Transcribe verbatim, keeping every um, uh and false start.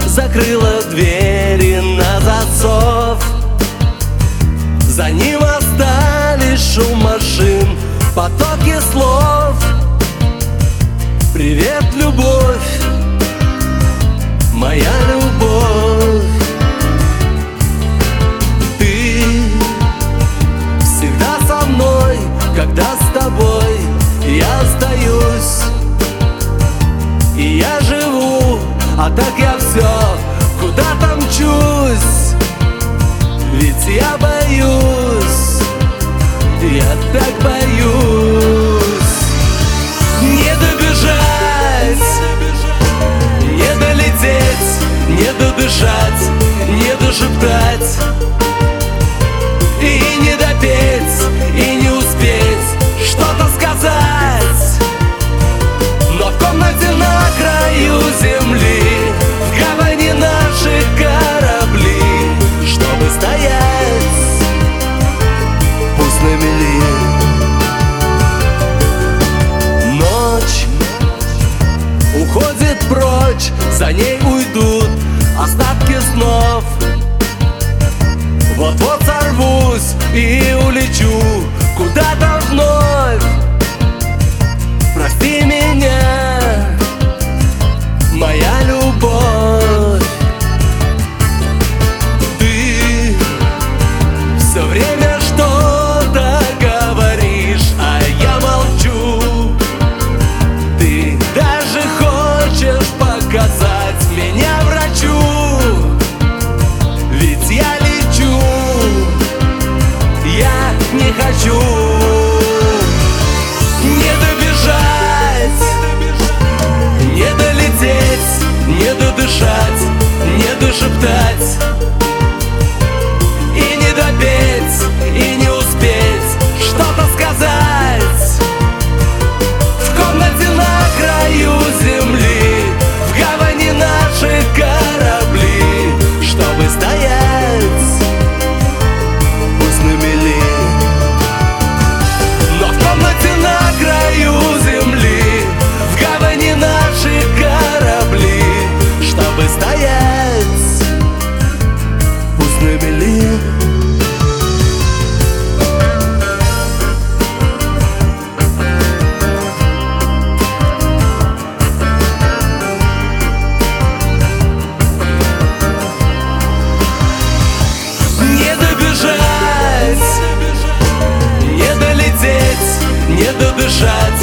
закрыла двери на засов. За ним остались шум машин, потоки слов. Привет, любовь, моя любовь. Ты всегда со мной, когда с тобой я остаюсь. И я живу, а так я все куда-то мчусь. Ведь я боюсь, я так боюсь. Не добежать, не долететь, не додышать, не дошептать, и не допеть, и не успеть что-то сказать. Но в комнате на краю земли, в гавани наши корабли, чтобы стоять, пусть на мели. Ночь уходит прочь, за ней уйдут остатки снов. Вот-вот сорвусь и улечу куда-то вновь. Прости меня, моя любовь. Ты все время что-то говоришь, а я молчу. Ты даже хочешь показать меня врачу. Ведь я лечу, я не хочу. Не добежать, не долететь, не додышать, не дошептать, и не допеть, и не успеть что-то сказать. В комнате на краю земли, в гавани наши корабли, чтобы стоять, пусть на мели. Но в комнате на краю земли, в гавани наши корабли, чтобы стоять, пусть на мели. Не добежать, не долететь, не додышать,